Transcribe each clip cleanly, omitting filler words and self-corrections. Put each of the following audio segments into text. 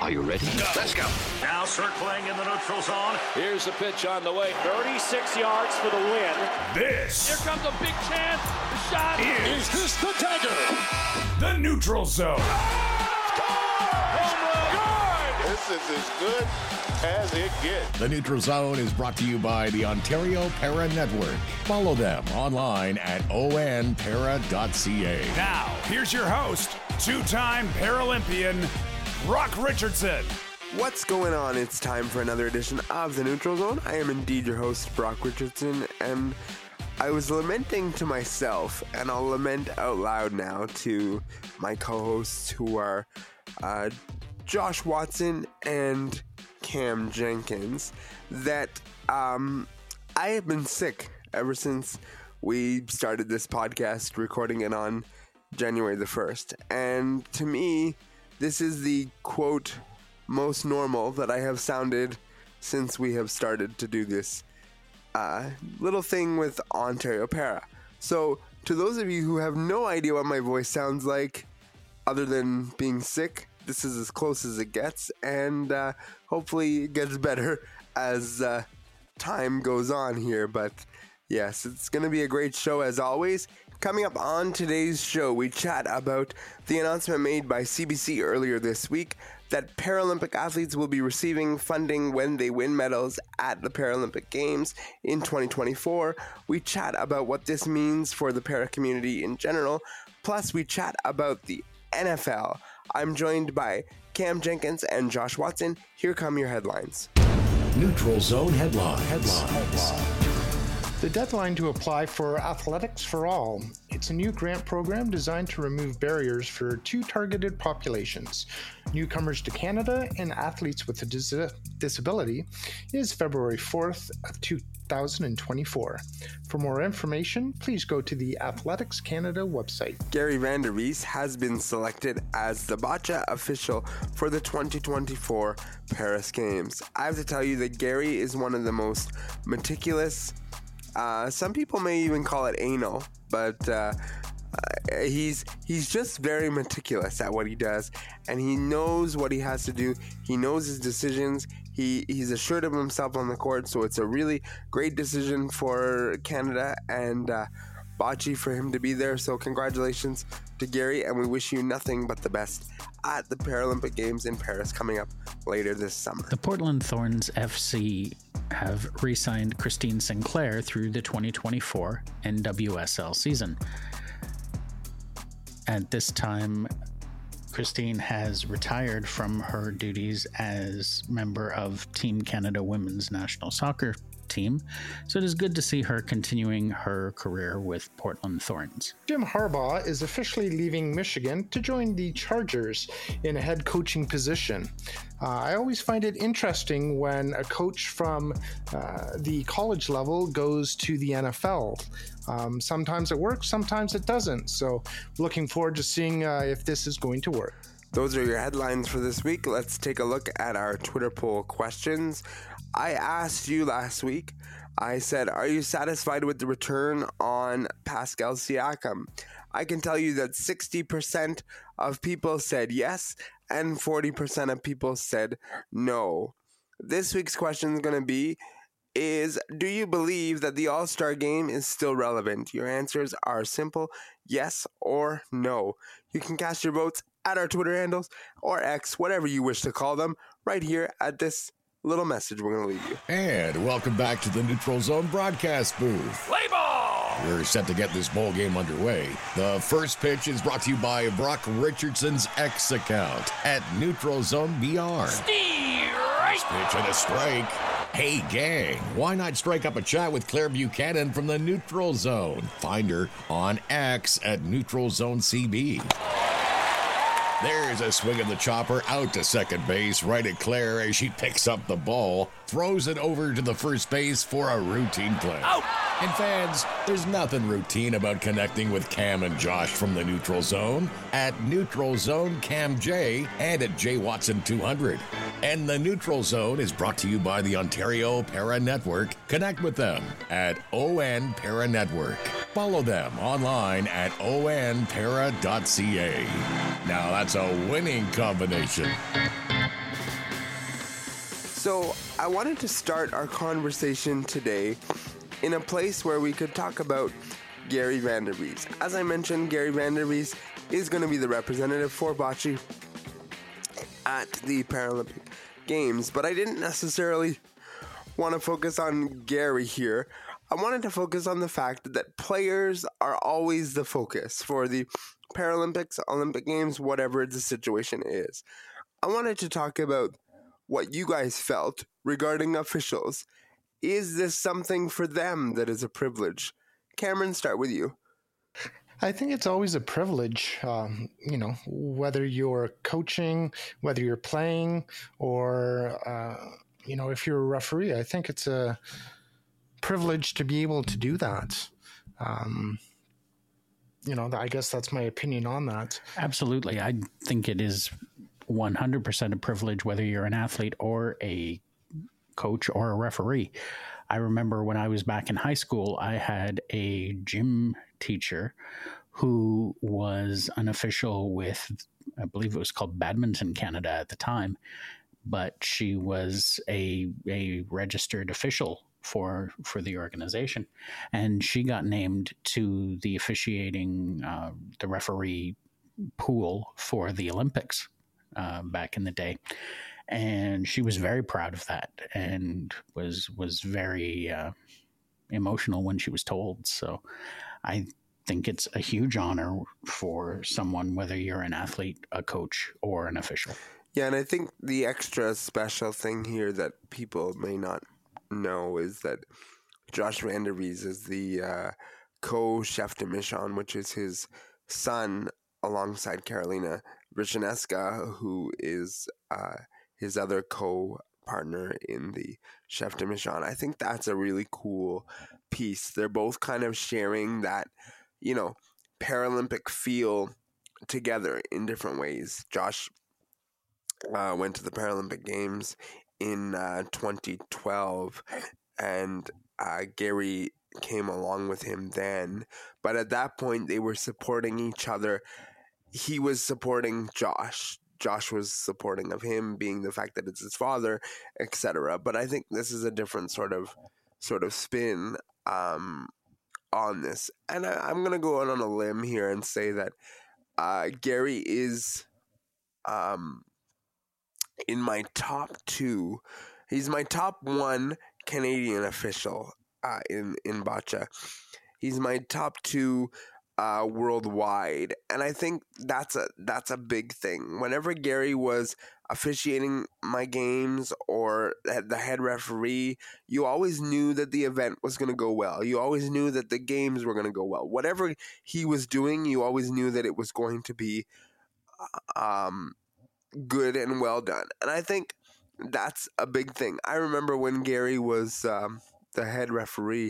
Are you ready? Let's go. Now circling in the neutral zone. Here's the pitch on the way. 36 yards for the win. This. Here comes a big chance. The shot. Is this the dagger? The neutral zone. Home run. Good. This is as good as it gets. The Neutral Zone is brought to you by the Ontario Para Network. Follow them online at onpara.ca. Now, here's your host, two-time Paralympian, Brock Richardson. What's going on? It's time for another edition of The Neutral Zone. I am indeed your host, Brock Richardson, and I was lamenting to myself, and I'll lament out loud now to my co-hosts who are Josh Watson and Cam Jenkins, that I have been sick ever since we started this podcast, recording it on January the 1st. And to me, this is the, quote, most normal that I have sounded since we have started to do this little thing with Ontario Para. So, to those of you who have no idea what my voice sounds like, other than being sick, this is as close as it gets, and hopefully it gets better as time goes on here. But yes, it's going to be a great show as always. Coming up on today's show, we chat about the announcement made by CBC earlier this week that Paralympic athletes will be receiving funding when they win medals at the Paralympic Games in 2024. We chat about what this means for the para community in general. Plus, we chat about the NFL. I'm joined by Cam Jenkins and Josh Watson. Here come your headlines. Neutral Zone headlines. The deadline to apply for Athletics for All. It's a new grant program designed to remove barriers for two targeted populations, newcomers to Canada and athletes with a disability, is February 4th of 2024. For more information, please go to the Athletics Canada website. Gary Vander Rees has been selected as the Boccia official for the 2024 Paris Games. I have to tell you that Gary is one of the most meticulous, some people may even call it anal, but he's just very meticulous at what he does, and he knows what he has to do. He knows his decisions. He's assured of himself on the court, so it's a really great decision for Canada and Bocce for him to be there. So congratulations to Gary, and we wish you nothing but the best at the Paralympic Games in Paris coming up later this summer. The Portland Thorns FC have re-signed Christine Sinclair through the 2024 NWSL season. At this time, Christine has retired from her duties as member of Team Canada Women's National Soccer Team, so it is good to see her continuing her career with Portland Thorns. Jim Harbaugh is officially leaving Michigan to join the Chargers in a head coaching position. I always find it interesting when a coach from the college level goes to the NFL. Sometimes it works, sometimes it doesn't. So looking forward to seeing if this is going to work. Those are your headlines for this week. Let's take a look at our Twitter poll questions. I asked you last week, I said, are you satisfied with the return on Pascal Siakam? I can tell you that 60% of people said yes, and 40% of people said no. This week's question is going to be, do you believe that the All-Star Game is still relevant? Your answers are simple, yes or no. You can cast your votes at our Twitter handles, or X, whatever you wish to call them, right here at this little message we're going to leave you. And welcome back to the Neutral Zone broadcast booth. Play ball! We're set to get this bowl game underway. The first pitch is brought to you by Brock Richardson's X account at Neutral Zone BR. Strike! Pitch and a strike. Hey gang, why not strike up a chat with Claire Buchanan from the Neutral Zone? Find her on X at Neutral Zone CB. There's a swing of the chopper out to second base, right at Claire as she picks up the ball, throws it over to the first base for a routine play. Out! And fans, there's nothing routine about connecting with Cam and Josh from the Neutral Zone at Neutral Zone Cam J and at J Watson 200. And the Neutral Zone is brought to you by the Ontario Para Network. Connect with them at ON Para Network. Follow them online at onpara.ca. Now that's a winning combination. So I wanted to start our conversation today in a place where we could talk about Gary Vanderbies. As I mentioned, Gary Vanderbies is going to be the representative for bocce at the Paralympic Games, but I didn't necessarily want to focus on Gary here. I wanted to focus on the fact that players are always the focus for the Paralympics, Olympic Games, whatever the situation is. I wanted to talk about what you guys felt regarding officials. Is this something for them that is a privilege? Cameron, start with you. I think it's always a privilege, whether you're coaching, whether you're playing, or, if you're a referee. I think it's a privilege to be able to do that. I guess that's my opinion on that. Absolutely. I think it is 100% a privilege, whether you're an athlete or a coach or a referee. I remember when I was back in high school, I had a gym teacher who was an official with, I believe it was called Badminton Canada at the time, but she was a registered official for the organization, and she got named to the officiating, the referee pool for the Olympics back in the day. And she was very proud of that and was very emotional when she was told. So I think it's a huge honor for someone, whether you're an athlete, a coach, or an official. Yeah, and I think the extra special thing here that people may not know is that Josh Vanderbies is the co-chef de mission, which is his son alongside Carolina Brzezineska, who is his other co-partner in the chef de mission. I think that's a really cool piece. They're both kind of sharing that, Paralympic feel together in different ways. Josh went to the Paralympic Games in 2012, and Gary came along with him then. But at that point, they were supporting each other. He was supporting Josh. Josh was supporting of him, being the fact that it's his father, etc. But I think this is a different sort of spin on this. And I'm going to go out on a limb here and say that Gary is in my top two. He's my top one Canadian official in bocce. He's my top two worldwide, and I think that's a big thing. Whenever Gary was officiating my games or the head referee, you always knew that the event was going to go well. You always knew that the games were going to go well. Whatever he was doing, you always knew that it was going to be good and well done. And I think that's a big thing. I remember when Gary was the head referee,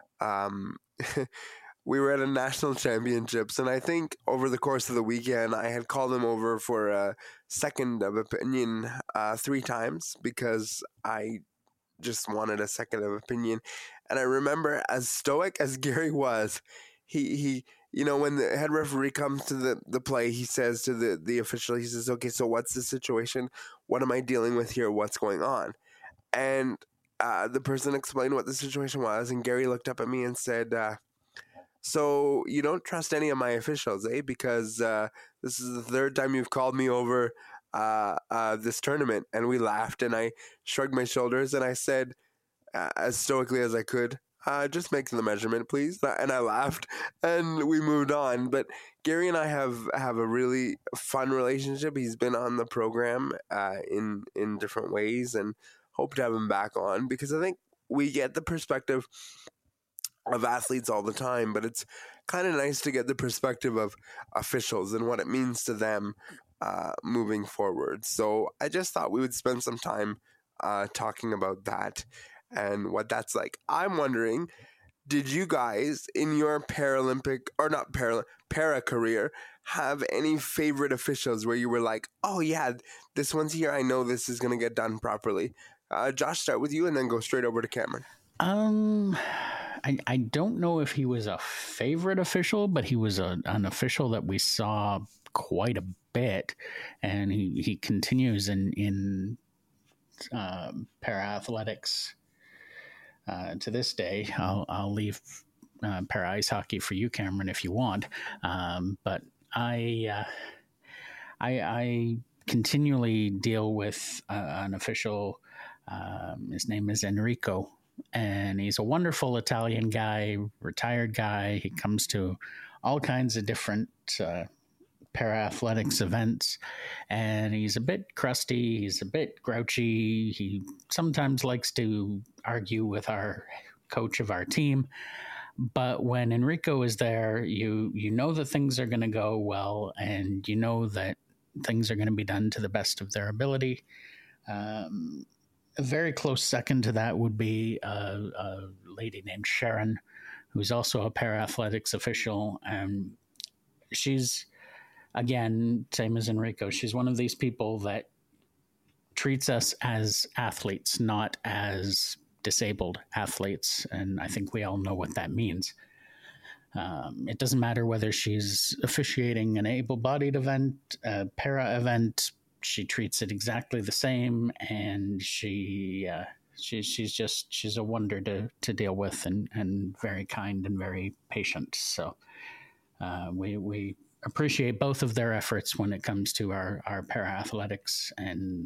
we were at a national championships, and I think over the course of the weekend, I had called him over for a second of opinion 3 times because I just wanted a second of opinion. And I remember, as stoic as Gary was, he when the head referee comes to the play, he says to the official, he says, okay, so what's the situation? What am I dealing with here? What's going on? And the person explained what the situation was, and Gary looked up at me and said, so you don't trust any of my officials, eh? Because this is the 3rd time you've called me over this tournament. And we laughed, and I shrugged my shoulders, and I said, as stoically as I could, just make the measurement, please. And I laughed, and we moved on. But Gary and I have a really fun relationship. He's been on the program in different ways, and hope to have him back on, because I think we get the perspective of athletes all the time, but it's kind of nice to get the perspective of officials and what it means to them moving forward. So I just thought we would spend some time talking about that and what that's like. I'm wondering, did you guys in your Paralympic, or not para career, have any favorite officials where you were like, oh yeah, this one's here, I know this is going to get done properly? Josh, start with you and then go straight over to Cameron. I don't know if he was a favorite official, but he was an official that we saw quite a bit, and he continues in para-athletics to this day. I'll leave para ice hockey for you, Cameron, if you want. But I continually deal with an official. His name is Enrico, and he's a wonderful Italian guy, retired guy. He comes to all kinds of different para-athletics events, and he's a bit crusty. He's a bit grouchy. He sometimes likes to argue with our coach of our team. But when Enrico is there, you know that things are going to go well, and you know that things are going to be done to the best of their ability. A very close second to that would be a lady named Sharon, who's also a para-athletics official. And she's, again, same as Enrico, she's one of these people that treats us as athletes, not as disabled athletes. And I think we all know what that means. It doesn't matter whether she's officiating an able-bodied event, a para event. She treats it exactly the same, and she's a wonder to deal with, and very kind and very patient. So we appreciate both of their efforts when it comes to our para athletics, and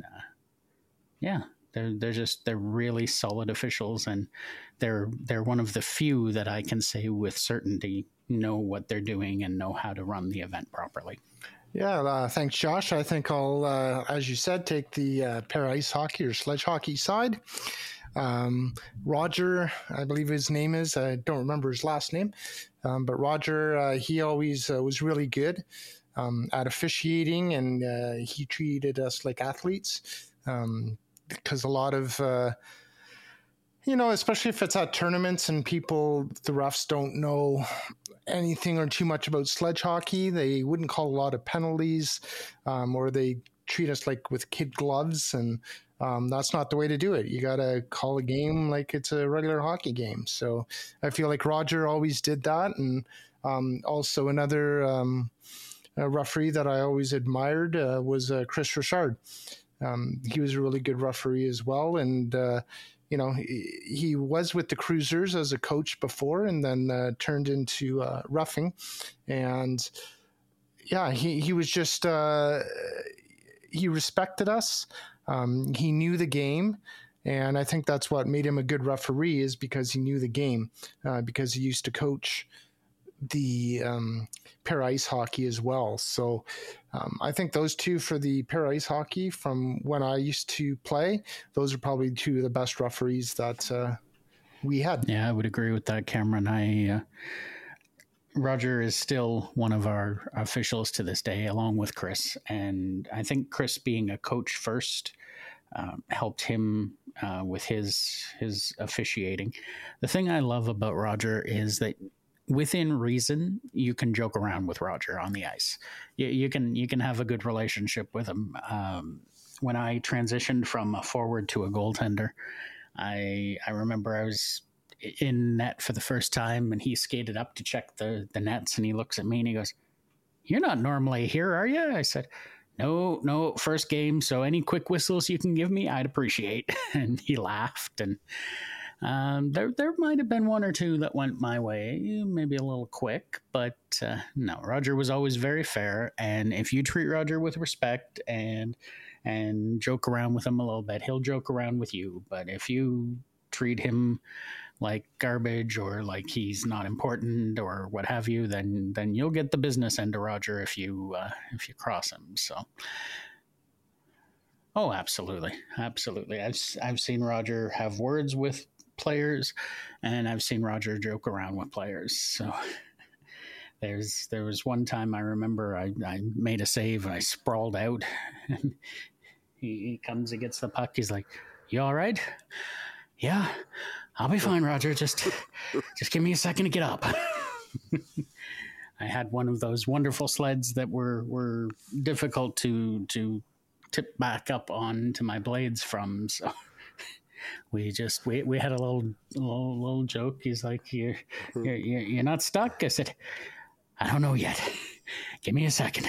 they're really solid officials, and they're one of the few that I can say with certainty know what they're doing and know how to run the event properly. Yeah, thanks, Josh. I think I'll, as you said, take the para ice hockey or sledge hockey side. Roger, I believe his name is. I don't remember his last name, but Roger, he always was really good at officiating, and he treated us like athletes, because a lot of, especially if it's at tournaments and the refs don't know anything or too much about sledge hockey, they wouldn't call a lot of penalties, or they treat us like with kid gloves, and that's not the way to do it. You got to call a game like it's a regular hockey game. So I feel like Roger always did that. And also another referee that I always admired was Chris Richard. He was a really good referee as well. And he was with the Cruisers as a coach before, and then turned into roughing. And he was just, he respected us. He knew the game. And I think that's what made him a good referee, is because he knew the game, because he used to coach the para ice hockey as well. So I think those two for the para ice hockey from when I used to play, those are probably two of the best referees that we had. Yeah, I would agree with that, Cameron. Roger is still one of our officials to this day, along with Chris. And I think Chris, being a coach first, helped him with his officiating. The thing I love about Roger is that within reason, you can joke around with Roger on the ice. You can have a good relationship with him. When I transitioned from a forward to a goaltender, I remember I was in net for the first time, and he skated up to check the nets, and he looks at me and he goes, "You're not normally here, are you?" I said, No, first game, so any quick whistles you can give me, I'd appreciate. And he laughed, and there might have been one or two that went my way, maybe a little quick, but no, Roger was always very fair. And if you treat Roger with respect and joke around with him a little bit, he'll joke around with you. But if you treat him like garbage, or like he's not important, or what have you, then you'll get the business end of Roger if you cross him. So, oh, absolutely. I've seen Roger have words with players, and I've seen Roger joke around with players. So there was one time I remember I made a save and I sprawled out, and he comes and gets the puck. He's like, "You all right?" "Yeah, I'll be fine, Roger. Just give me a second to get up." I had one of those wonderful sleds that were difficult to tip back up onto my blades from. So we had a little joke. He's like, "You're not stuck?" I said, "I don't know yet." Give me a second.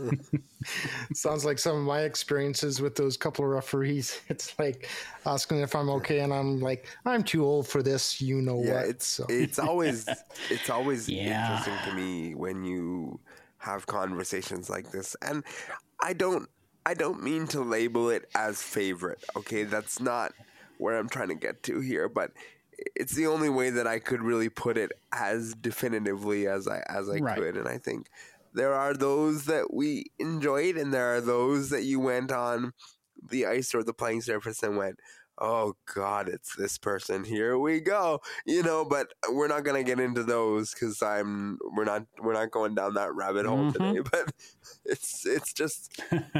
Sounds like some of my experiences with those couple of referees. It's like asking if I'm okay, and I'm like, I'm too old for this. You know what? It's always interesting to me when you have conversations like this, and I don't mean to label it as favorite. Okay, that's not where I'm trying to get to here, but it's the only way that I could really put it as definitively as I could, and I think there are those that we enjoyed, and there are those that you went on the ice or the playing surface and went, oh God, it's this person. Here we go, But we're not gonna get into those because we're not going down that rabbit hole today. But it's just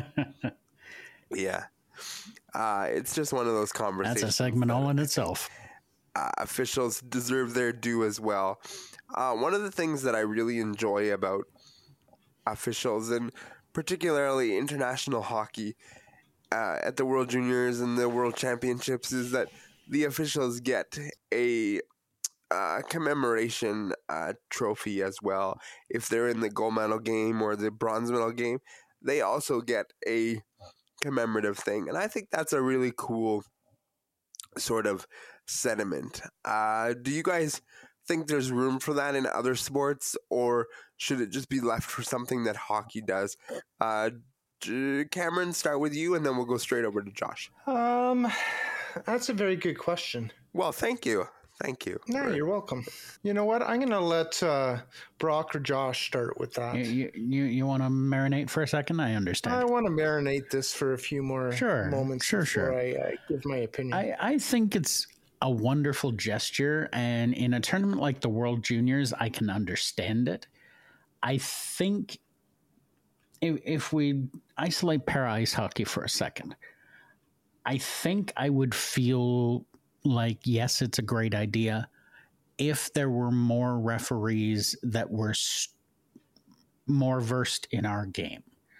yeah, it's just one of those conversations. That's a segment all in itself. Officials deserve their due as well. One of the things that I really enjoy about officials, and particularly international hockey at the World Juniors and the World Championships, is that the officials get a commemoration trophy as well. If they're in the gold medal game or the bronze medal game, they also get a commemorative thing. And I think that's a really cool sort of sentiment. Do you guys think there's room for that in other sports, or should it just be left for something that hockey does? Cameron, start with you, and then we'll go straight over to Josh. That's a very good question. Well, thank you. No, you're welcome. You know what? I'm going to let Brock or Josh start with that. You want to marinate for a second? I understand. I want to marinate this for a few more moments before I give my opinion. I think it's a wonderful gesture, and in a tournament like the World Juniors, I can understand it. I think if we isolate para ice hockey for a second, I think I would feel like, yes, it's a great idea if there were more referees that were more versed in our game.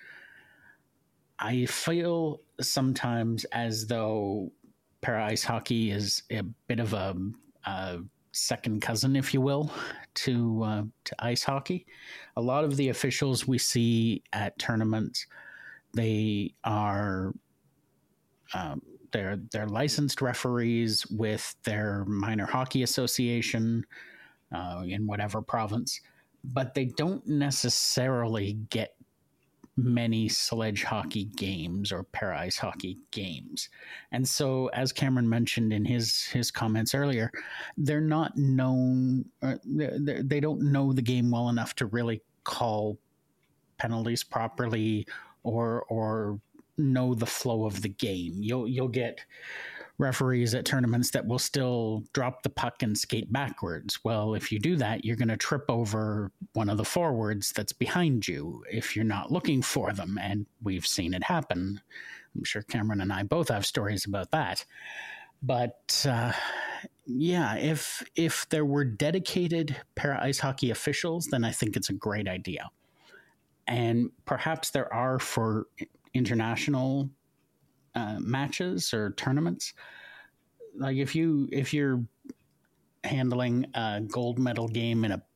I feel sometimes as though para ice hockey is a bit of a second cousin, if you will, to ice hockey. A lot of the officials we see at tournaments, they are they're licensed referees with their minor hockey association in whatever province, but they don't necessarily get many sledge hockey games or para ice hockey games. And so, as Cameron mentioned in his comments earlier, they're not known, they don't know the game well enough to really call penalties properly or know the flow of the game. You'll get referees at tournaments that will still drop the puck and skate backwards. Well, if you do that, you're going to trip over one of the forwards that's behind you if you're not looking for them, and we've seen it happen. I'm sure Cameron and I both have stories about that. But yeah, if there were dedicated para ice hockey officials, then I think it's a great idea. And perhaps there are for international matches or tournaments. Like if you're handling a gold medal game in a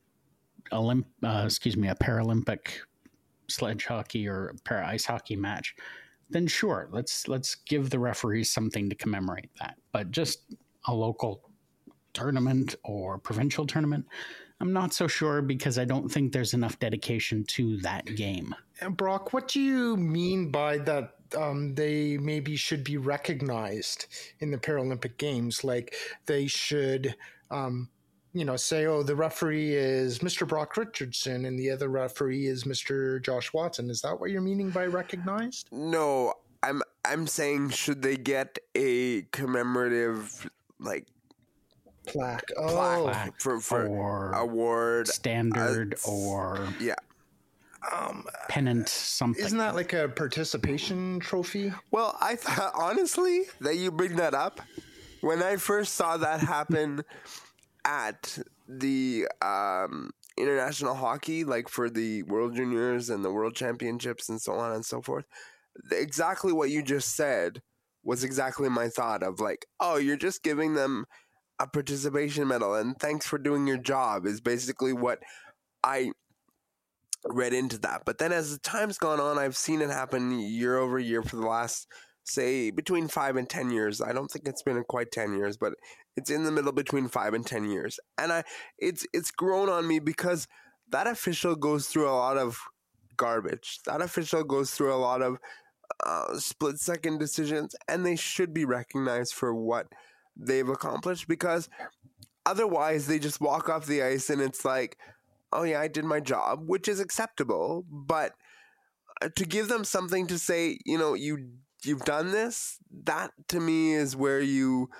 Paralympic sledge hockey or para ice hockey match, then sure, let's give the referees something to commemorate that. But just a local tournament or provincial tournament, I'm not so sure, because I don't think there's enough dedication to that game. And Brock, what do you mean by that? They maybe should be recognized in the Paralympic Games, like they should, say, oh, the referee is Mr. Brock Richardson and the other referee is Mr. Josh Watson. Is that what you're meaning by recognized? No, I'm saying, should they get a commemorative plaque for award standard or pennant something? Isn't that like a participation trophy? Well, I thought honestly that you bring that up. When I first saw that happen at the international hockey, like for the World Juniors and the World Championships and so on and so forth, exactly what you just said was exactly my thought of like, oh, you're just giving them a participation medal and thanks for doing your job, is basically what I read into that. But then as the time's gone on, I've seen it happen year over year for the last, say, between 5 and 10 years. I don't think it's been quite 10 years, but it's in the middle between 5 and 10 years. And it's grown on me because that official goes through a lot of garbage. That official goes through a lot of split-second decisions, and they should be recognized for what they've accomplished, because otherwise they just walk off the ice and it's like, oh yeah, I did my job, which is acceptable, but to give them something to say, you've done this, that to me is where you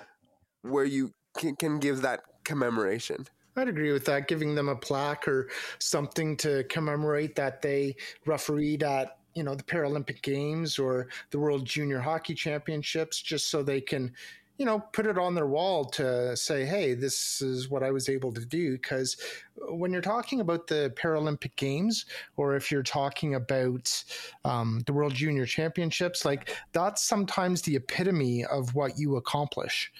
can give that commemoration. I'd agree with that, giving them a plaque or something to commemorate that they refereed at, the Paralympic Games or the World Junior Hockey Championships, just so they can, put it on their wall to say, hey, this is what I was able to do. Because when you're talking about the Paralympic Games, or if you're talking about the World Junior Championships, like that's sometimes the epitome of what you accomplish.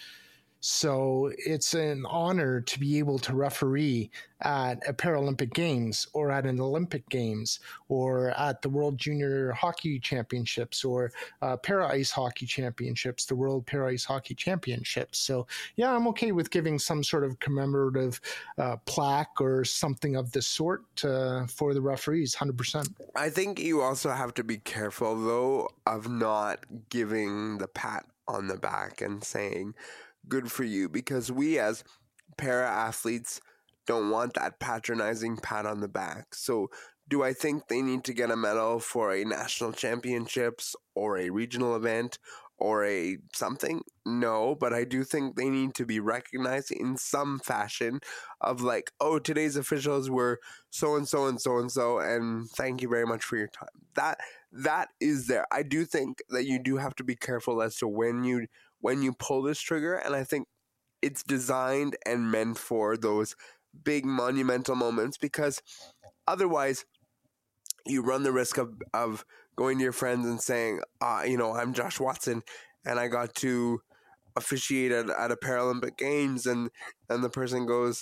So it's an honor to be able to referee at a Paralympic Games or at an Olympic Games or at the World Junior Hockey Championships or Para Ice Hockey Championships, the World Para Ice Hockey Championships. So yeah, I'm okay with giving some sort of commemorative plaque or something of the sort for the referees, 100%. I think you also have to be careful, though, of not giving the pat on the back and saying, good for you, because we as para-athletes don't want that patronizing pat on the back. So do I think they need to get a medal for a national championships or a regional event or a something? No, but I do think they need to be recognized in some fashion of like, oh, today's officials were so-and-so and so-and-so, and thank you very much for your time. That is there. I do think that you do have to be careful as to when you pull this trigger, and I think it's designed and meant for those big monumental moments, because otherwise you run the risk of going to your friends and saying, I'm Josh Watson and I got to officiate at a Paralympic Games, and the person goes,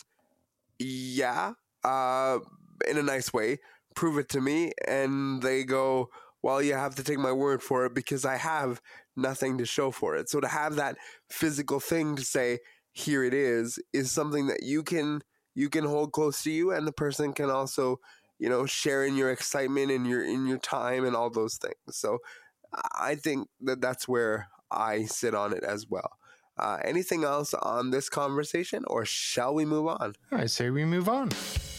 yeah, in a nice way, prove it to me, and they go, well, you have to take my word for it because I have nothing to show for it. So to have that physical thing to say, here it is something that you can hold close to you, and the person can also, share in your excitement and in your time and all those things. So I think that's where I sit on it as well. Anything else on this conversation, or shall we move on? I say we move on.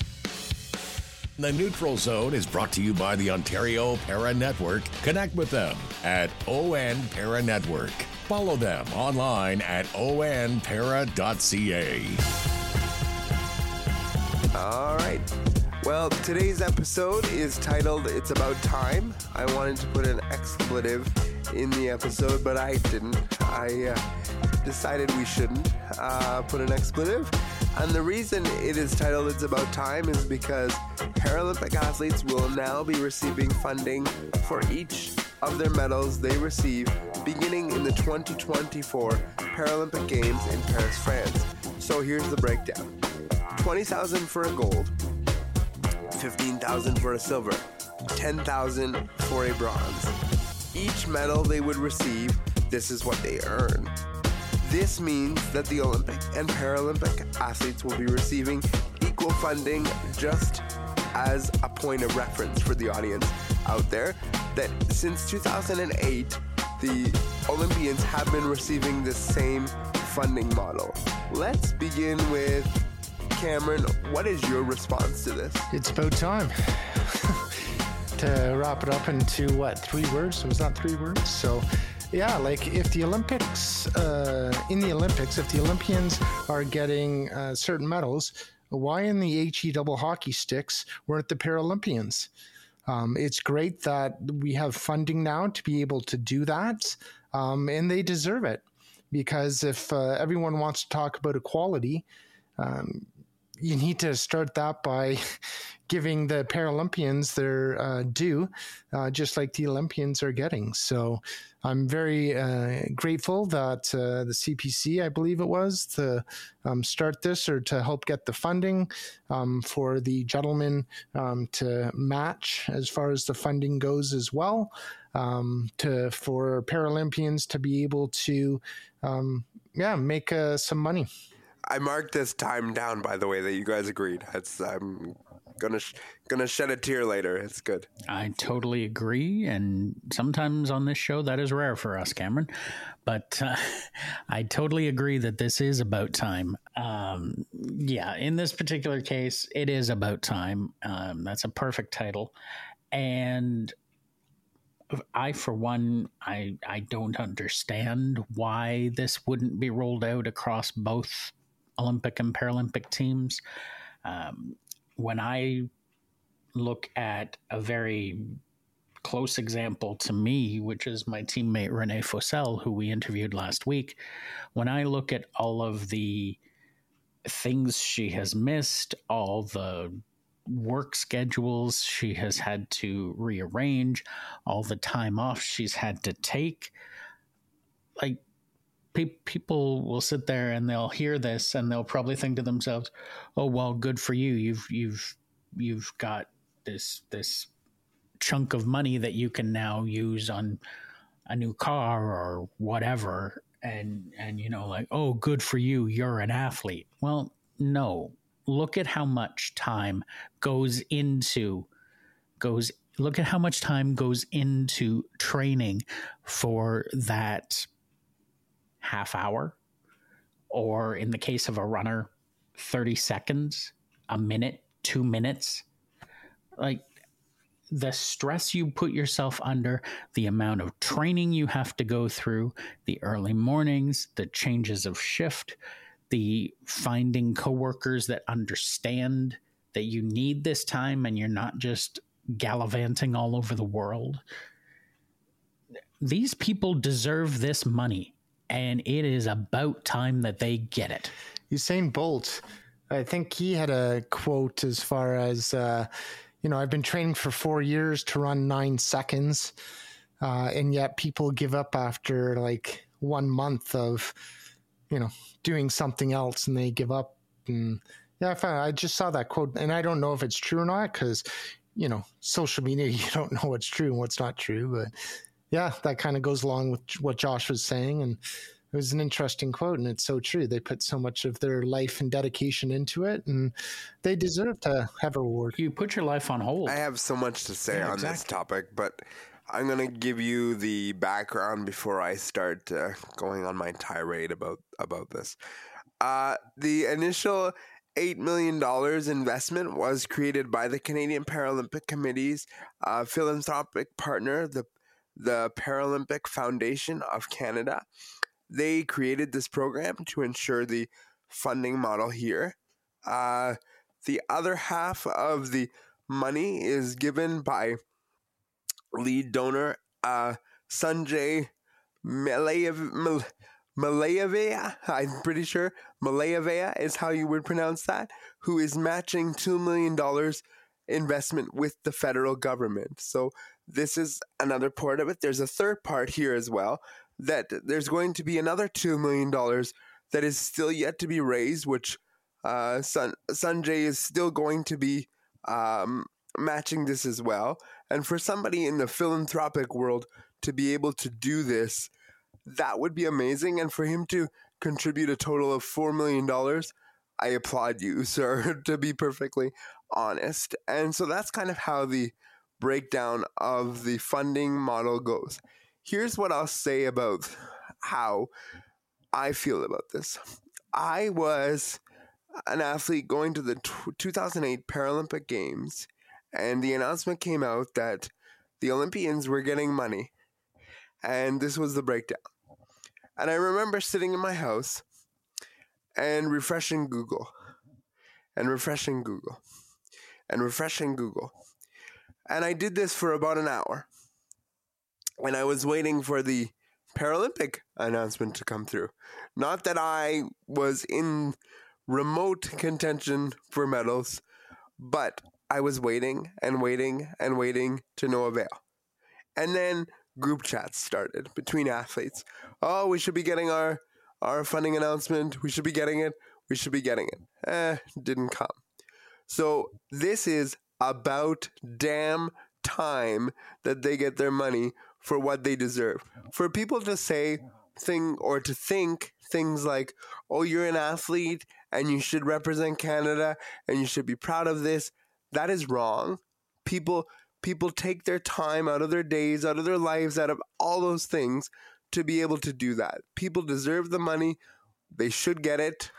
The Neutral Zone is brought to you by the Ontario Para Network. Connect with them at ON Para Network. Follow them online at onpara.ca. All right. Well, today's episode is titled It's About Time. I wanted to put an expletive in the episode, but I didn't. I decided we shouldn't put an expletive. And the reason it is titled It's About Time is because Paralympic athletes will now be receiving funding for each of their medals they receive beginning in the 2024 Paralympic Games in Paris, France. So here's the breakdown. $20,000 for a gold, $15,000 for a silver, $10,000 for a bronze. Each medal they would receive, this is what they earn. This means that the Olympic and Paralympic athletes will be receiving equal funding, just as a point of reference for the audience out there, that since 2008, the Olympians have been receiving the same funding model. Let's begin with Cameron. What is your response to this? It's about time. To wrap it up into 3 words? So it's not 3 words. So yeah, like if the Olympics, in the Olympics, if the Olympians are getting certain medals, why in the HE double hockey sticks weren't the Paralympians? It's great that we have funding now to be able to do that, and they deserve it, because if everyone wants to talk about equality, you need to start that by giving the Paralympians their due, just like the Olympians are getting. So I'm very grateful that the CPC, I believe it was, to start this or to help get the funding for the gentlemen to match as far as the funding goes as well, for Paralympians to be able to make some money. I marked this time down, by the way, that you guys agreed. I'm gonna shed a tear later. It's good. I totally agree, and sometimes on this show that is rare for us, Cameron. But I totally agree that this is about time. In this particular case, it is about time. That's a perfect title, and I, for one, I don't understand why this wouldn't be rolled out across both Olympic and Paralympic teams. When I look at a very close example to me, which is my teammate Renee Fossell, who we interviewed last week, when I look at all of the things she has missed, all the work schedules she has had to rearrange, all the time off she's had to take, like, people will sit there and they'll hear this and they'll probably think to themselves, "Oh, well, good for you. You've got this chunk of money that you can now use on a new car or whatever." And oh, good for you. You're an athlete. Well, no. Look at how much time goes into training for that half hour, or in the case of a runner, 30 seconds, a minute, 2 minutes. Like, the stress you put yourself under, the amount of training you have to go through, the early mornings, the changes of shift, the finding coworkers that understand that you need this time and you're not just gallivanting all over the world. These people deserve this money, and it is about time that they get it. Usain Bolt, I think he had a quote as far as, I've been training for 4 years to run 9 seconds, and yet people give up after like 1 month of, doing something else, and they give up. And I just saw that quote, and I don't know if it's true or not, because, social media, you don't know what's true and what's not true. But yeah, that kind of goes along with what Josh was saying. And it was an interesting quote, and it's so true. They put so much of their life and dedication into it, and they deserve to have a reward. You put your life on hold. I have so much to say on this topic, but I'm going to give you the background before I start going on my tirade about this. The initial $8 million investment was created by the Canadian Paralympic Committee's philanthropic partner, the Paralympic Foundation of Canada. They created this program to ensure the funding model here. The other half of the money is given by lead donor Sanjay Malayavia, I'm pretty sure Malayavia is how you would pronounce that, who is matching $2 million investment with the federal government. So this is another part of it. There's a third part here as well, that there's going to be another $2 million that is still yet to be raised, which Sanjay is still going to be matching this as well. And for somebody in the philanthropic world to be able to do this, that would be amazing. And for him to contribute a total of $4 million, I applaud you, sir, to be perfectly honest. And so that's kind of how the breakdown of the funding model goes. Here's what I'll say about how I feel about this. I was an athlete going to the 2008 Paralympic Games, and the announcement came out that the Olympians were getting money. And this was the breakdown. And I remember sitting in my house and refreshing Google, and refreshing Google, and refreshing Google. And I did this for about an hour. And I was waiting for the Paralympic announcement to come through. Not that I was in remote contention for medals, but I was waiting and waiting and waiting to no avail. And then group chats started between athletes. Oh, we should be getting our funding announcement. We should be getting it. We should be getting it. Didn't come. So this is about damn time that they get their money for what they deserve. For people to say to think things like, oh, you're an athlete and you should represent Canada and you should be proud of this, that is wrong. People take their time out of their days, out of their lives, out of all those things to be able to do that. People deserve the money. They should get it.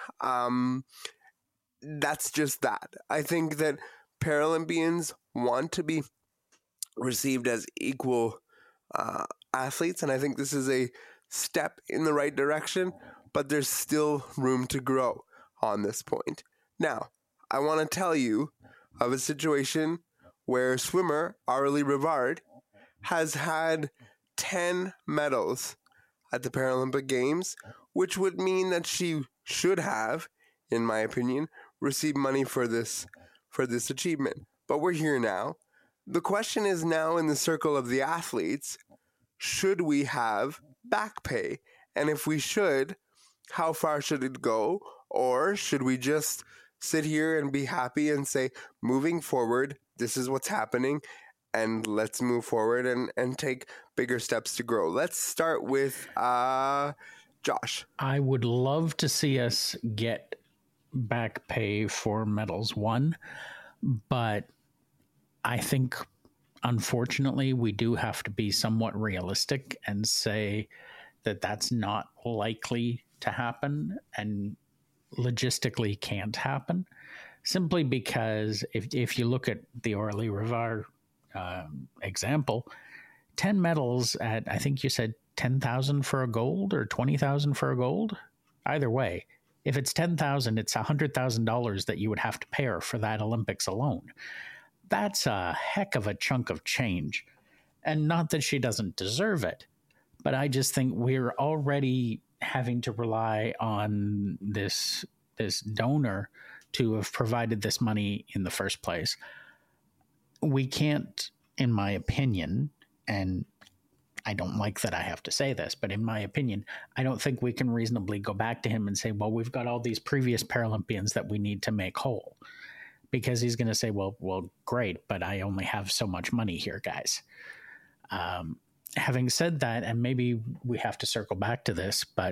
That's just that. I think that Paralympians want to be received as equal athletes, and I think this is a step in the right direction, but there's still room to grow on this point. Now, I want to tell you of a situation where swimmer Aurélie Rivard has had 10 medals at the Paralympic Games, which would mean that she should have, in my opinion, received money for this achievement. But we're here now. The question is now in the circle of the athletes, should we have back pay? And if we should, how far should it go? Or should we just sit here and be happy and say, moving forward, this is what's happening, and let's move forward and take bigger steps to grow? Let's start with Josh. I would love to see us get back pay for medals won, but I think, unfortunately, we do have to be somewhat realistic and say that that's not likely to happen and logistically can't happen, simply because if you look at the Aurélie Rivard example, 10 medals at, I think you said 10,000 for a gold or 20,000 for a gold. Either way, if it's 10,000, it's $100,000 that you would have to pay her for that Olympics alone. That's a heck of a chunk of change. And not that she doesn't deserve it, but I just think we're already having to rely on this donor to have provided this money in the first place. We can't, in my opinion, and I don't like that I have to say this, but in my opinion, I don't think we can reasonably go back to him and say, well, we've got all these previous Paralympians that we need to make whole. Because he's going to say, well, great, but I only have so much money here, guys. Having said that, and maybe we have to circle back to this, but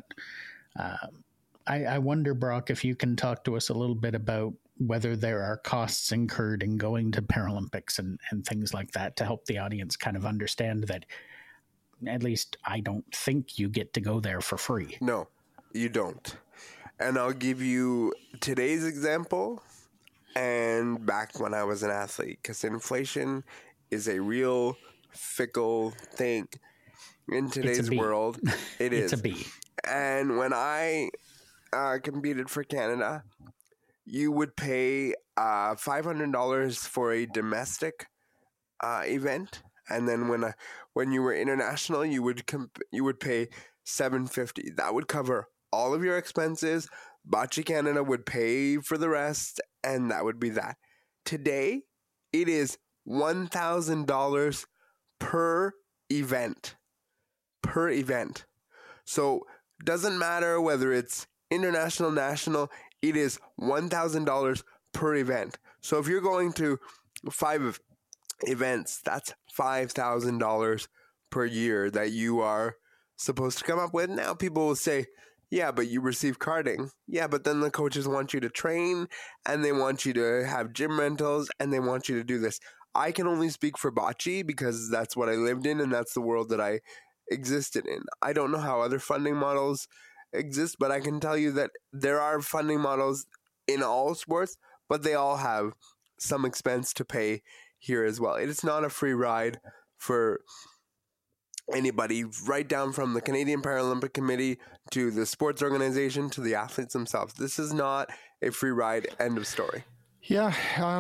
I wonder, Brock, if you can talk to us a little bit about whether there are costs incurred in going to Paralympics and things like that to help the audience kind of understand that at least I don't think you get to go there for free. No, you don't. And I'll give you today's example and back when I was an athlete, because inflation is a real fickle thing in today's world. It is. It's a B. And when I competed for Canada, you would pay $500 for a domestic event, and then when you were international, you would pay $750. That would cover all of your expenses. Bocce Canada would pay for the rest, and that would be that. Today, it is $1,000 per event. Per event. So, doesn't matter whether it's international, national, it is $1,000 per event. So, if you're going to 5 events, that's $5,000 per year that you are supposed to come up with. Now, people will say, yeah, but you receive carding. Yeah, but then the coaches want you to train, and they want you to have gym rentals, and they want you to do this. I can only speak for bocce because that's what I lived in, and that's the world that I existed in. I don't know how other funding models exist, but I can tell you that there are funding models in all sports, but they all have some expense to pay here as well. It is not a free ride for anybody, right down from the Canadian Paralympic Committee to the sports organization to the athletes themselves. This is not a free ride, end of story. Yeah,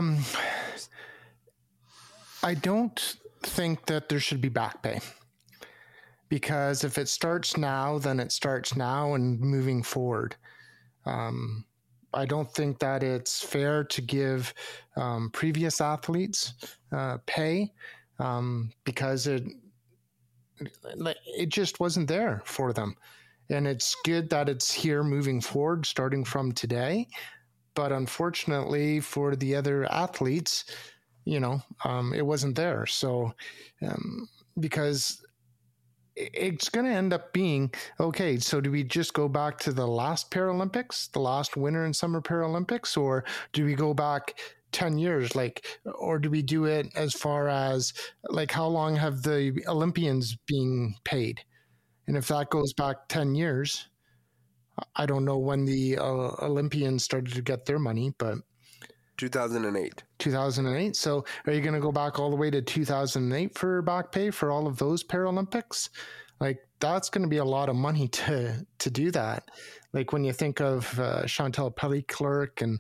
I don't think that there should be back pay, because if it starts now, then it starts now and moving forward. I don't think that it's fair to give previous athletes pay because it just wasn't there for them. And it's good that it's here moving forward, starting from today. But unfortunately for the other athletes, it wasn't there. So because it's going to end up being, okay, so do we just go back to the last Paralympics, the last Winter and Summer Paralympics, or do we go back 10 years, or do we do it as far as, how long have the Olympians been paid? And if that goes back 10 years, I don't know when the Olympians started to get their money, but 2008. 2008. So are you going to go back all the way to 2008 for back pay for all of those Paralympics? That's going to be a lot of money to do that. When you think of Chantal Pelliclerc and,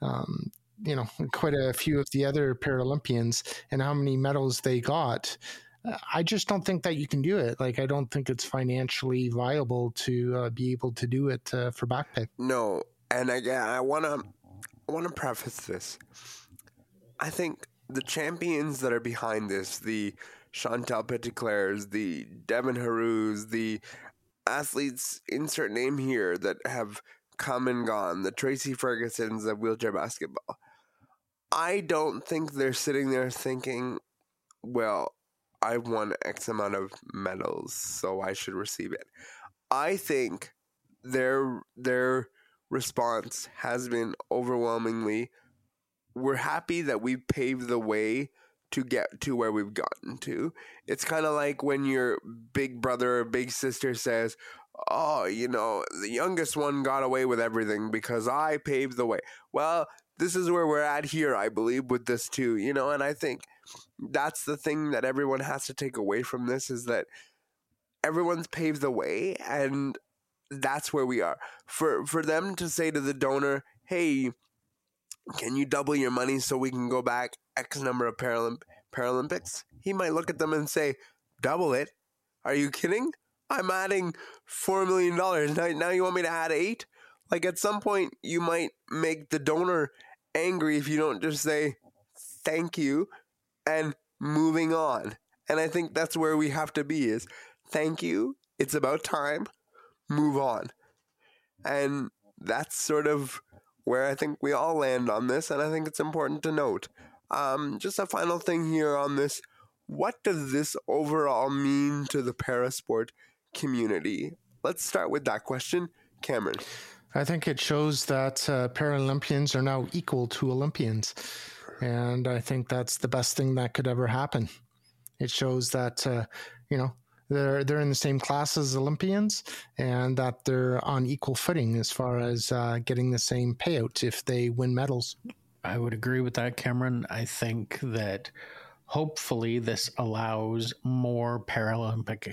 quite a few of the other Paralympians and how many medals they got, I just don't think that you can do it. I don't think it's financially viable to be able to do it for back pay. No. And again, I want to preface this. I think the champions that are behind this, the Chantal Petitclercs, the Devin Harous, the athletes, insert name here, that have come and gone, the Tracy Fergusons of wheelchair basketball, I don't think they're sitting there thinking, well, I won X amount of medals, so I should receive it. I think their response has been overwhelmingly, we're happy that we paved the way to get to where we've gotten to. It's kind of like when your big brother or big sister says, oh, the youngest one got away with everything because I paved the way. Well, this is where we're at here, I believe, with this too, and I think that's the thing that everyone has to take away from this, is that everyone's paved the way, and that's where we are. For them to say to the donor, hey, can you double your money so we can go back X number of Paralympics? He might look at them and say, double it? Are you kidding? I'm adding $4 million. Now you want me to add 8? At some point, you might make the donor angry if you don't just say, thank you, and moving on. And I think that's where we have to be, is thank you, it's about time, move on. And that's sort of where I think we all land on this, and I think it's important to note. Just a final thing here on this. What does this overall mean to the parasport community? Let's start with that question. Cameron. I think it shows that Paralympians are now equal to Olympians. And I think that's the best thing that could ever happen. It shows that, they're in the same class as Olympians, and that they're on equal footing as far as getting the same payout if they win medals. I would agree with that, Cameron. I think that hopefully this allows more Paralympic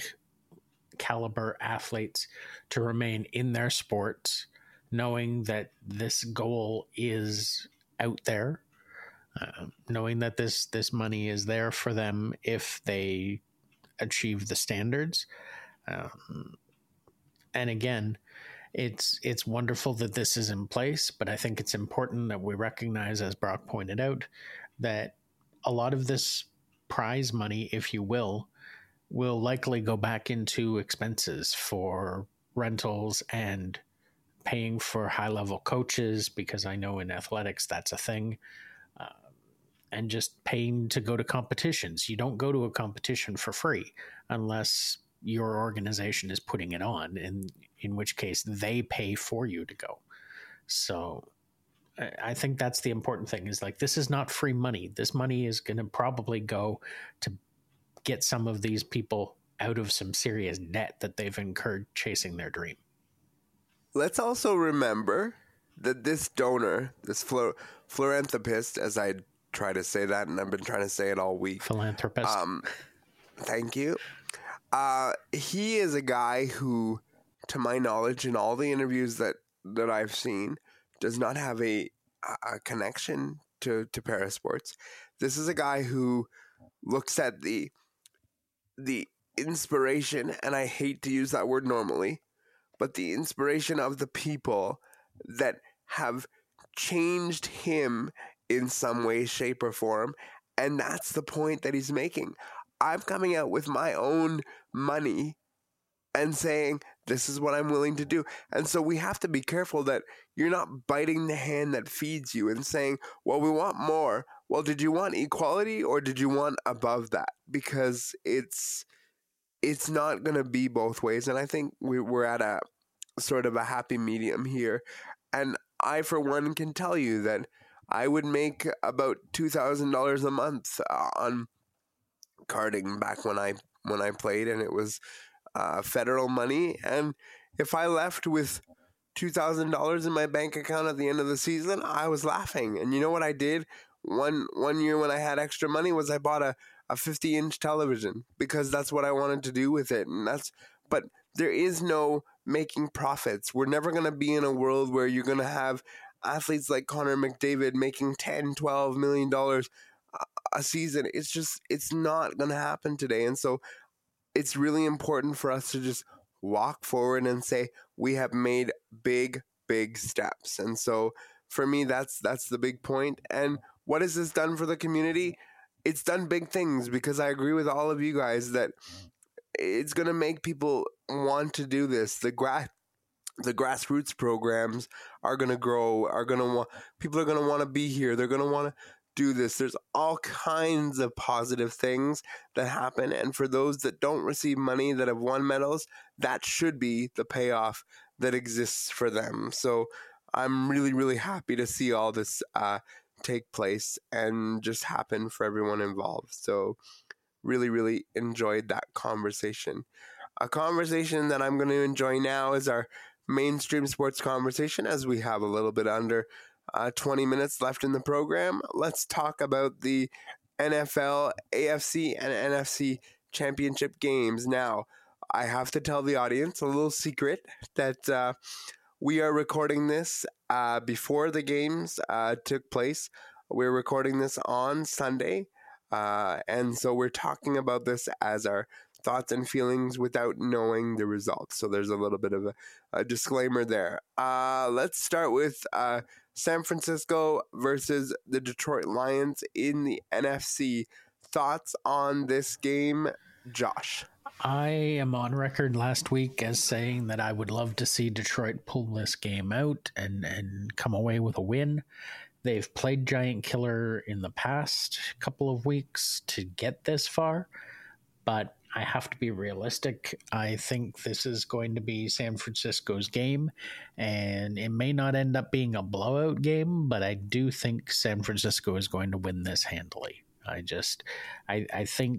caliber athletes to remain in their sports, knowing that this goal is out there, knowing that this money is there for them if they achieve the standards. And again, it's wonderful that this is in place, but I think it's important that we recognize, as Brock pointed out, that a lot of this prize money, if you will likely go back into expenses for rentals and paying for high-level coaches, because I know in athletics that's a thing, and just paying to go to competitions. You don't go to a competition for free unless your organization is putting it on, in which case they pay for you to go. So I think that's the important thing, is this is not free money. This money is going to probably go to get some of these people out of some serious debt that they've incurred chasing their dream. Let's also remember that this donor, this philanthropist, as I try to say that, and I've been trying to say it all week. Philanthropist. Thank you. He is a guy who, to my knowledge, in all the interviews that I've seen, does not have a connection to parasports. This is a guy who looks at the inspiration, and I hate to use that word normally, but the inspiration of the people that have changed him in some way, shape, or form. And that's the point that he's making. I'm coming out with my own money and saying, this is what I'm willing to do. And so we have to be careful that you're not biting the hand that feeds you and saying, well, we want more. Well, did you want equality or did you want above that? Because it's not going to be both ways. And I think we're at a sort of a happy medium here. And I, for one, can tell you that I would make about $2,000 a month on carding back when I played, and it was federal money. And if I left with $2,000 in my bank account at the end of the season, I was laughing. And you know what I did? One year when I had extra money was I bought a 50-inch television because that's what I wanted to do with it. But there is no making profits. We're never going to be in a world where you're going to have athletes like Connor McDavid making $10, $12 million a season. It's not going to happen today. And so it's really important for us to just walk forward and say, we have made big, big steps. And so for me, that's the big point. And what has this done for the community? It's done big things, because I agree with all of you guys that it's going to make people want to do this. The grassroots programs are going to grow, people are going to want to be here. They're going to want to do this. There's all kinds of positive things that happen. And for those that don't receive money, that have won medals, that should be the payoff that exists for them. So I'm really, really happy to see all this take place and just happen for everyone involved. So really, really enjoyed that conversation. A conversation that I'm going to enjoy now is our mainstream sports conversation, as we have a little bit under 20 minutes left in the program. Let's talk about the NFL, AFC, and NFC championship games. Now, I have to tell the audience a little secret that we are recording this before the games took place. We're recording this on Sunday, and so we're talking about this as our thoughts and feelings without knowing the results. So there's a little bit of a disclaimer there. Let's start with San Francisco versus the Detroit Lions in the NFC. Thoughts on this game, Josh? I am on record last week as saying that I would love to see Detroit pull this game out and come away with a win. They've played Giant Killer in the past couple of weeks to get this far, but I have to be realistic. I think this is going to be San Francisco's game, and it may not end up being a blowout game, but I do think San Francisco is going to win this handily. I think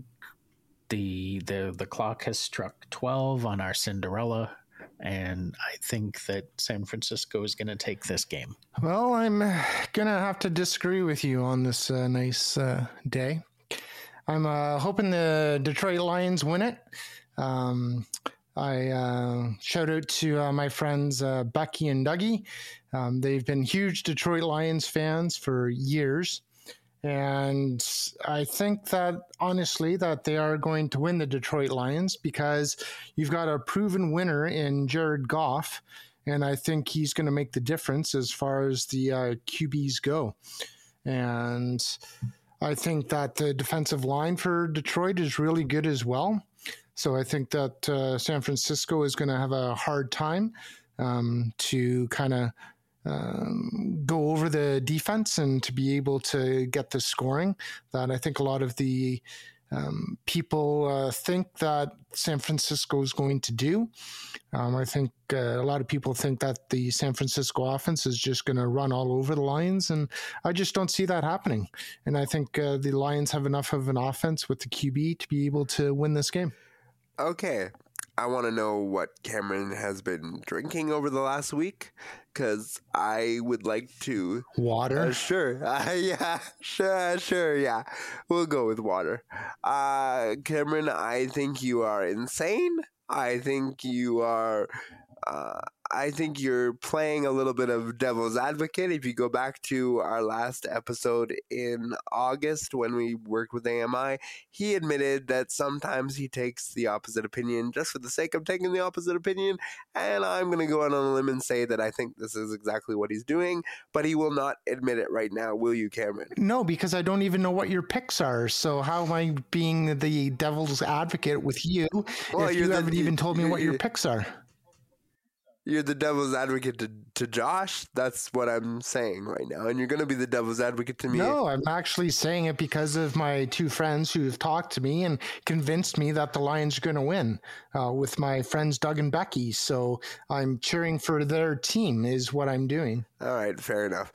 the clock has struck 12 on our Cinderella, and I think that San Francisco is going to take this game. Well, I'm going to have to disagree with you on this nice day. I'm hoping the Detroit Lions win it. I shout out to my friends Becky and Dougie. They've been huge Detroit Lions fans for years. And I think that, honestly, that they are going to win the Detroit Lions because you've got a proven winner in Jared Goff. And I think he's going to make the difference as far as the QBs go. And I think that the defensive line for Detroit is really good as well. So I think that San Francisco is going to have a hard time to kind of go over the defense and to be able to get the scoring that I think a lot of the people think that San Francisco is going to do. I think a lot of people think that the San Francisco offense is just going to run all over the Lions, and I just don't see that happening. And I think the Lions have enough of an offense with the QB to be able to win this game. Okay. I want to know what Cameron has been drinking over the last week, because I would like to. Water? Sure. Yeah. Sure. Yeah. We'll go with water. Cameron, I think you are insane. I think you are I think you're playing a little bit of devil's advocate. If you go back to our last episode in August when we worked with AMI, he admitted that sometimes he takes the opposite opinion just for the sake of taking the opposite opinion. And I'm going to go out on a limb and say that I think this is exactly what he's doing, but he will not admit it right now. Will you, Cameron? No, because I don't even know what your picks are. So how am I being the devil's advocate with you if you haven't even told me what your picks are? You're the devil's advocate to Josh. That's what I'm saying right now. And you're going to be the devil's advocate to me. No, I'm actually saying it because of my two friends who have talked to me and convinced me that the Lions are going to win with my friends Doug and Becky. So I'm cheering for their team is what I'm doing. All right, fair enough.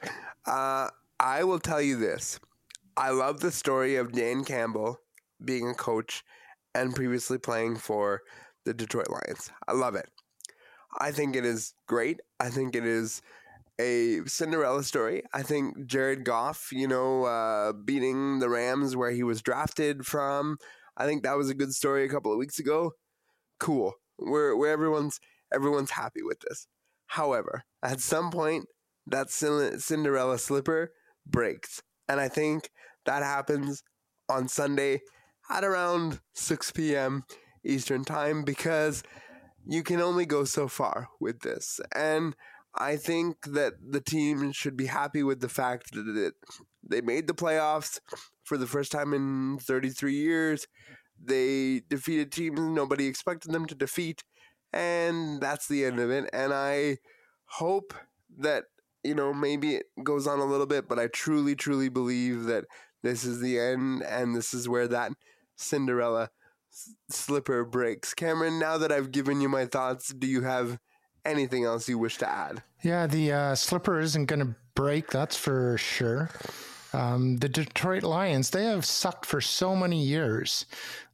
I will tell you this. I love the story of Dan Campbell being a coach and previously playing for the Detroit Lions. I love it. I think it is great. I think it is a Cinderella story. I think Jared Goff, beating the Rams where he was drafted from, I think that was a good story a couple of weeks ago. Cool. Where everyone's happy with this. However, at some point, that Cinderella slipper breaks. And I think that happens on Sunday at around 6 p.m. Eastern time because you can only go so far with this. And I think that the team should be happy with the fact that they made the playoffs for the first time in 33 years. They defeated teams nobody expected them to defeat. And that's the end of it. And I hope that, maybe it goes on a little bit, but I truly, truly believe that this is the end and this is where that Cinderella slipper breaks. Cameron, now that I've given you my thoughts, do you have anything else you wish to add? Yeah, the slipper isn't going to break, that's for sure. The Detroit Lions, they have sucked for so many years.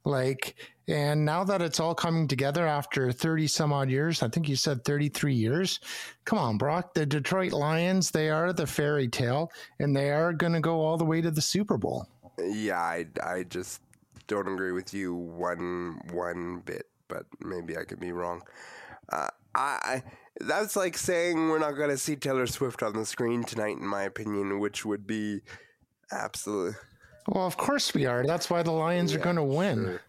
And now that it's all coming together after 30 some odd years, I think you said 33 years. Come on, Brock. The Detroit Lions, they are the fairy tale, and they are going to go all the way to the Super Bowl. Yeah, I just don't agree with you one bit, but maybe I could be wrong. That's like saying we're not going to see Taylor Swift on the screen tonight, in my opinion, which would be absolutely. Well, of course we are. That's why the Lions are going to win. Sure.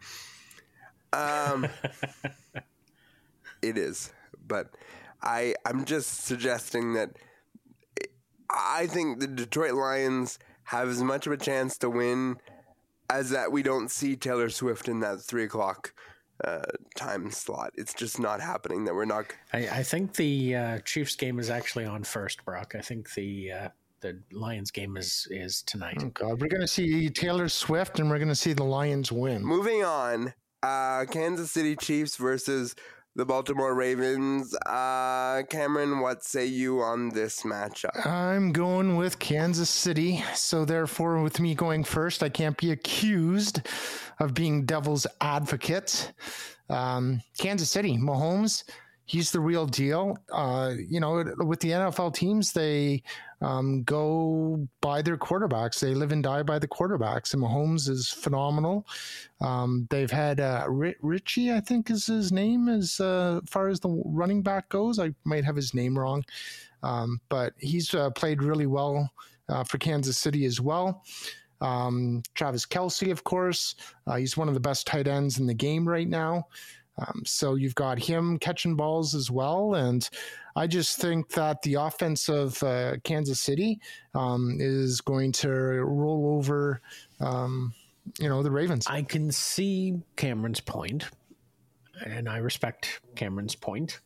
It is, but I'm just suggesting that I think the Detroit Lions have as much of a chance to win as that we don't see Taylor Swift in that 3:00 time slot. It's just not happening. That we're not. I think the Chiefs game is actually on first, Brock. I think the Lions game is tonight. Oh God, we're going to see Taylor Swift and we're going to see the Lions win. Moving on, Kansas City Chiefs versus the Baltimore Ravens. Cameron, what say you on this matchup? I'm going with Kansas City. So therefore, with me going first, I can't be accused of being devil's advocate. Kansas City, Mahomes, he's the real deal. With the NFL teams, they go by their quarterbacks. They live and die by the quarterbacks. And Mahomes is phenomenal. They've had Richie, I think is his name, as far as the running back goes. I might have his name wrong. But he's played really well for Kansas City as well. Travis Kelce, of course. He's one of the best tight ends in the game right now. So you've got him catching balls as well. And I just think that the offense of Kansas City is going to roll over, the Ravens. I can see Cameron's point, and I respect Cameron's point.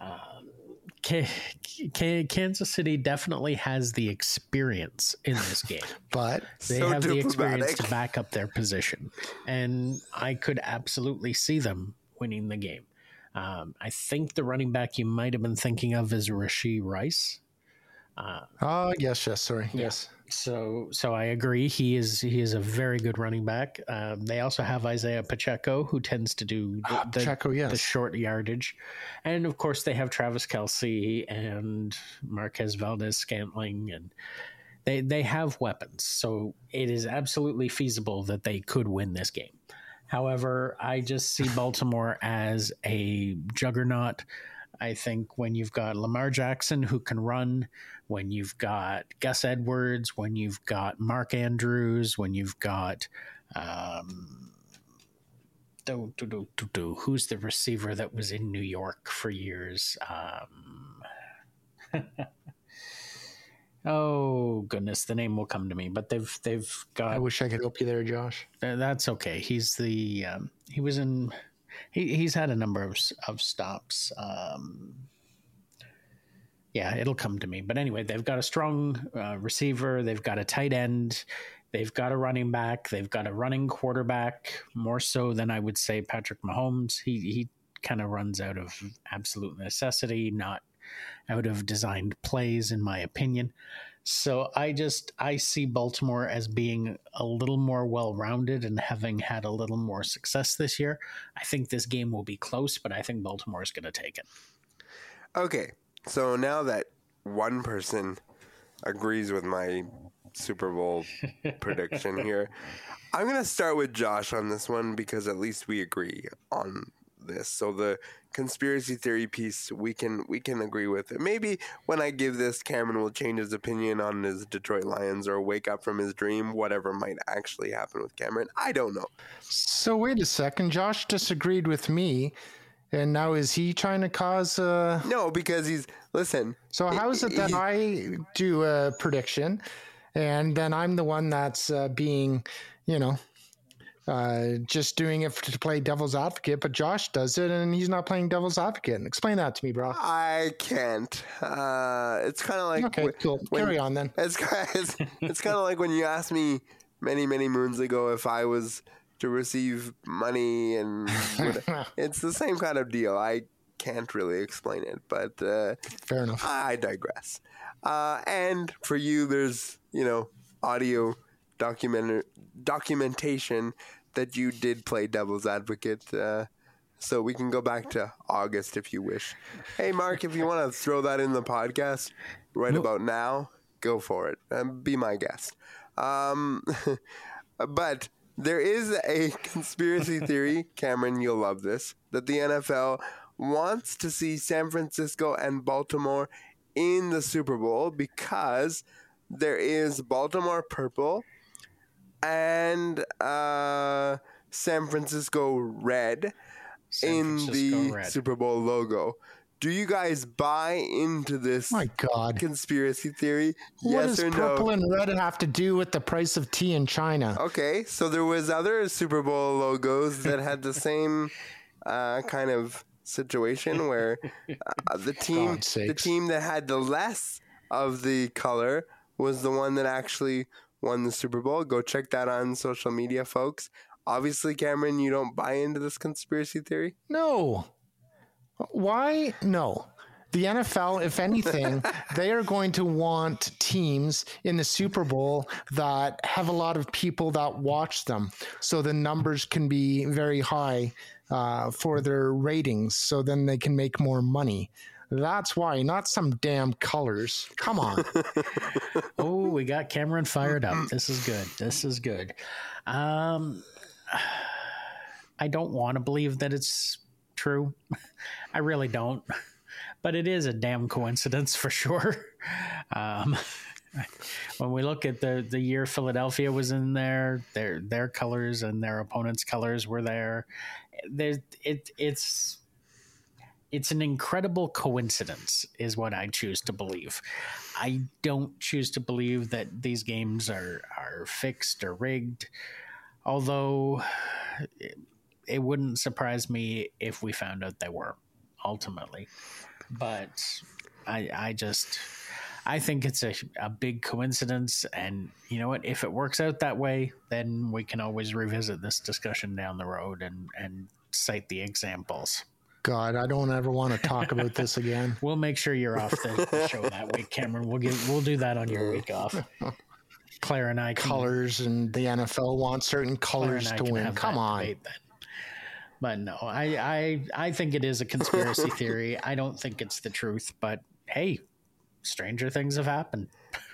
Kansas City definitely has the experience in this game, but they have the experience to back up their position. And I could absolutely see them winning the game. I think the running back you might have been thinking of is Rashee Rice. Yes, sorry. Yeah. Yes. So I agree. He is a very good running back. They also have Isaiah Pacheco, who tends to do the short yardage. And of course they have Travis Kelce and Marquez Valdes-Scantling, and they have weapons. So it is absolutely feasible that they could win this game. However, I just see Baltimore as a juggernaut. I think when you've got Lamar Jackson who can run, when you've got Gus Edwards, when you've got Mark Andrews, when you've got who's the receiver that was in New York for years? Oh goodness, the name will come to me. But they've got. I wish I could help you there, Josh. That's okay. He's the he was in. He's had a number of stops. Yeah, it'll come to me. But anyway, they've got a strong receiver. They've got a tight end. They've got a running back. They've got a running quarterback, more so than I would say Patrick Mahomes. He kind of runs out of absolute necessity, not out of designed plays, in my opinion. So I see Baltimore as being a little more well-rounded and having had a little more success this year. I think this game will be close, but I think Baltimore is going to take it. Okay, so now that one person agrees with my Super Bowl prediction here, I'm going to start with Josh on this one because at least we agree on this. So the conspiracy theory piece we can agree with it. Maybe when I give this, Cameron will change his opinion on his Detroit Lions or wake up from his dream, whatever might actually happen with Cameron. I don't know. So wait a second, Josh disagreed with me, and now is he trying to cause No, because listen. So how is it that I do a prediction and then I'm the one that's being, just doing it to play devil's advocate, but Josh does it and he's not playing devil's advocate. Explain that to me, bro. I can't. It's kind of like... Okay, cool. Carry on then. It's kind of like when you asked me many, many moons ago if I was to receive money, and it's the same kind of deal. I can't really explain it, but fair enough. I digress. And for you, there's, audio documentation that you did play devil's advocate, so we can go back to August if you wish. Hey, Mark, if you want to throw that in the podcast about now, go for it. Be my guest. But there is a conspiracy theory, Cameron, you'll love this, that the NFL wants to see San Francisco and Baltimore in the Super Bowl because there is Baltimore purple and San Francisco red in the Super Bowl logo. Do you guys buy into this conspiracy theory? What Yes does or no? purple and red have to do with the price of tea in China? Okay, so there was other Super Bowl logos that had the same kind of situation where the team that had the less of the color was the one that actually won the Super Bowl. Go check that on social media, folks. Obviously, Cameron, you don't buy into this conspiracy theory? No. Why? No. The NFL, if anything, they are going to want teams in the Super Bowl that have a lot of people that watch them, so the numbers can be very high for their ratings, so then they can make more money. That's why, not some damn colors. Come on. Oh, we got Cameron fired up. This is good. This is good. I don't want to believe that it's true. I really don't. But it is a damn coincidence for sure. When we look at the year Philadelphia was in there, their colors and their opponent's colors were there. It's an incredible coincidence is what I choose to believe. I don't choose to believe that these games are fixed or rigged, although it wouldn't surprise me if we found out they were ultimately. But I think it's a big coincidence, and you know what? If it works out that way, then we can always revisit this discussion down the road and cite the examples. God, I don't ever want to talk about this again. We'll make sure you're off the show that week, Cameron. We'll do that on your week off. Claire and I colors, and the NFL wants certain colors to win. Come on. But no, I think it is a conspiracy theory. I don't think it's the truth, but hey, stranger things have happened.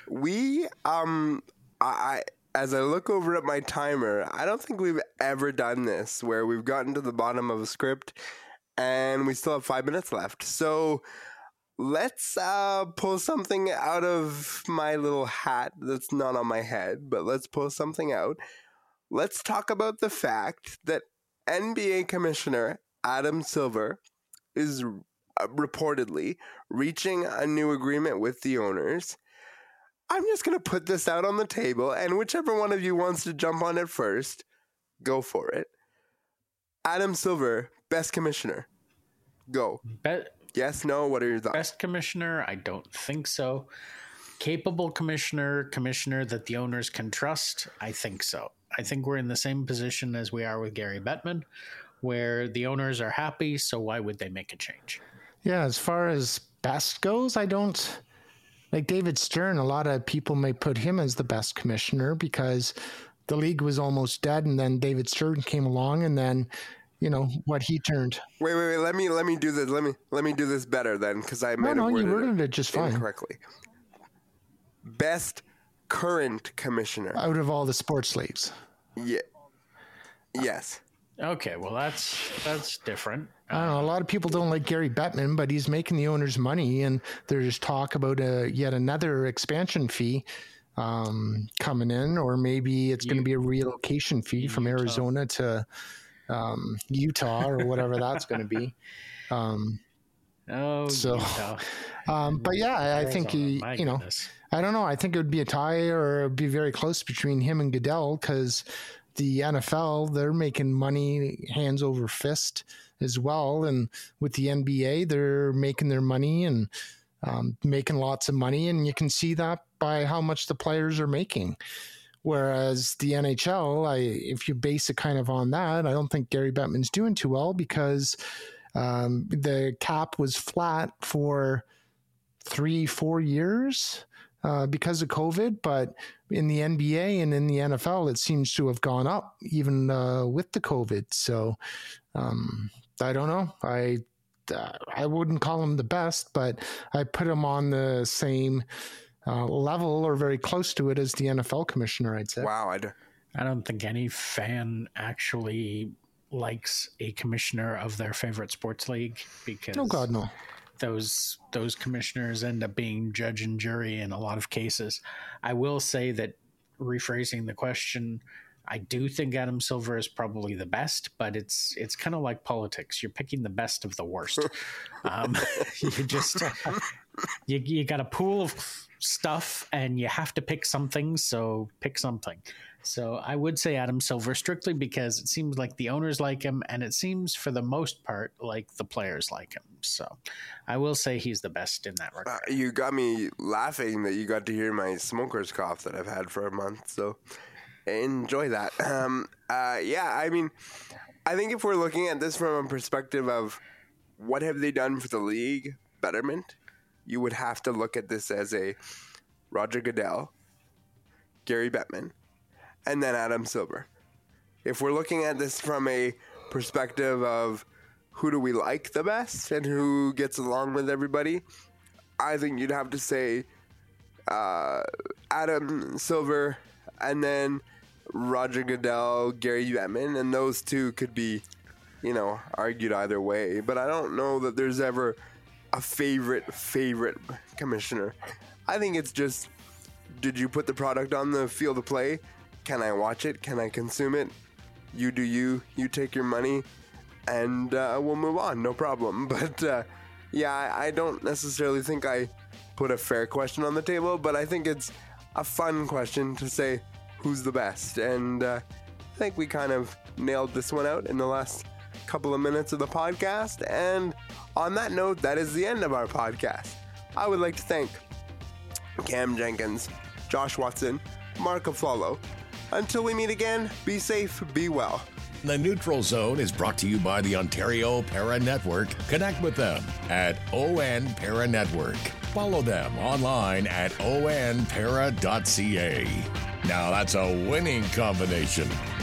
As I look over at my timer, I don't think we've ever done this where we've gotten to the bottom of a script and we still have 5 minutes left. So let's pull something out of my little hat that's not on my head, but let's pull something out. Let's talk about the fact that NBA Commissioner Adam Silver is reportedly reaching a new agreement with the owners. I'm just going to put this out on the table, and whichever one of you wants to jump on it first, go for it. Adam Silver, best commissioner. Go. Yes, no, what are your thoughts? Best commissioner? I don't think so. Capable commissioner that the owners can trust? I think so. I think we're in the same position as we are with Gary Bettman, where the owners are happy, so why would they make a change? Yeah, as far as best goes, I don't... Like David Stern, a lot of people may put him as the best commissioner because the league was almost dead, and then David Stern came along, and then, you know, what he turned. Wait. Let me do this. Let me do this better then, because I might have worded it just fine. Incorrectly. Best current commissioner out of all the sports leagues. Yeah. Yes. Okay, well that's different. I don't know. A lot of people don't like Gary Bettman, but he's making the owners money, and there's talk about yet another expansion fee coming in, or maybe it's going to be a relocation fee from Arizona to Utah or whatever that's going to be. Utah. But yeah, I think I don't know. I think it would be a tie, or it'd be very close between him and Goodell, because the NFL, they're making money hands over fist as well. And with the NBA, they're making their money and making lots of money. And you can see that by how much the players are making. Whereas the NHL, if you base it kind of on that, I don't think Gary Bettman's doing too well, because the cap was flat for 3-4 years because of COVID, but in the NBA and in the NFL, it seems to have gone up even with the COVID. So I don't know. I wouldn't call him the best, but I put him on the same level or very close to it as the NFL commissioner, I'd say. Wow. I don't think any fan actually likes a commissioner of their favorite sports league, because oh God, no. Those commissioners end up being judge and jury in a lot of cases. I will say that, rephrasing the question, I do think Adam Silver is probably the best, but it's kind of like politics. You're picking the best of the worst. You got a pool of stuff and you have to pick something, so pick something. So I would say Adam Silver, strictly because it seems like the owners like him, and it seems for the most part like the players like him. So I will say he's the best in that regard. You got me laughing that you got to hear my smoker's cough that I've had for a month, so enjoy that. Yeah, I mean, I think if we're looking at this from a perspective of what have they done for the league betterment, you would have to look at this as a Roger Goodell, Gary Bettman, and then Adam Silver. If we're looking at this from a perspective of who do we like the best and who gets along with everybody, I think you'd have to say Adam Silver and then Roger Goodell, Gary Bettman, and those two could be, argued either way. But I don't know that there's ever a favorite commissioner. I think it's just, did you put the product on the field of play? Can I watch it? Can I consume it? You do you take your money, and we'll move on, no problem. But yeah, I don't necessarily think I put a fair question on the table, but I think it's a fun question to say who's the best. And I think we kind of nailed this one out in the last couple of minutes of the podcast. And on that note, that is the end of our podcast. I would like to thank Cam Jenkins, Josh Watson, Mark Aflalo. Until we meet again, be safe, be well. The Neutral Zone is brought to you by the Ontario Para Network. Connect with them at ON Para Network. Follow them online at onpara.ca. Now that's a winning combination.